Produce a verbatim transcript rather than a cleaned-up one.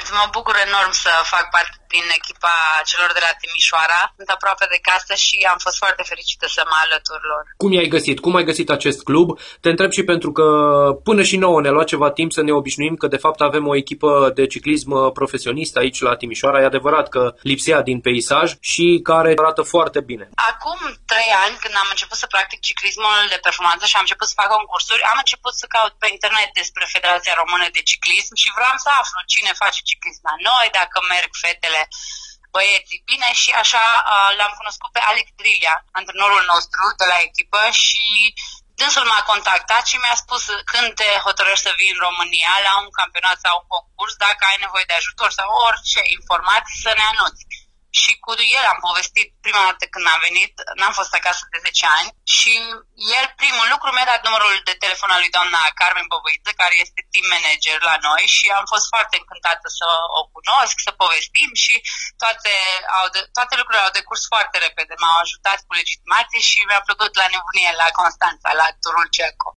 Mă bucur enorm să fac parte din echipa celor de la Timișoara. Sunt aproape de casă și am fost foarte fericită să mă alătur lor. Cum i-ai găsit? Cum ai găsit acest club? Te întreb și pentru că până și nouă ne-a luat ceva timp să ne obișnuim că de fapt avem o echipă de ciclism profesionist aici la Timișoara. E adevărat că lipsea din peisaj și care arată foarte bine. Acum trei ani, când am început să practic ciclismul de performanță și am început să fac concursuri, am început să caut pe internet despre Federația Română de Ciclism și vreau să aflu cine face ciclism la noi, dacă merg fetele, băieții bine, și așa uh, l-am cunoscut pe Alex Drilia, antrenorul nostru de la echipă, și dânsul m-a contactat și mi-a spus: când te hotărăști să vii în România la un campionat sau un concurs, dacă ai nevoie de ajutor sau orice informații, să ne anoți. Și cu el am povestit prima dată când am venit, n-am fost acasă de zece ani, și el, primul lucru, mi-a dat numărul de telefon al lui doamna Carmen Băbăiță, care este team manager la noi, și am fost foarte încântată să o cunosc, să povestim, și toate, au de, toate lucrurile au decurs foarte repede. M-au ajutat cu legitimație și mi-a plăcut la nebunie la Constanța, la turul Cerco.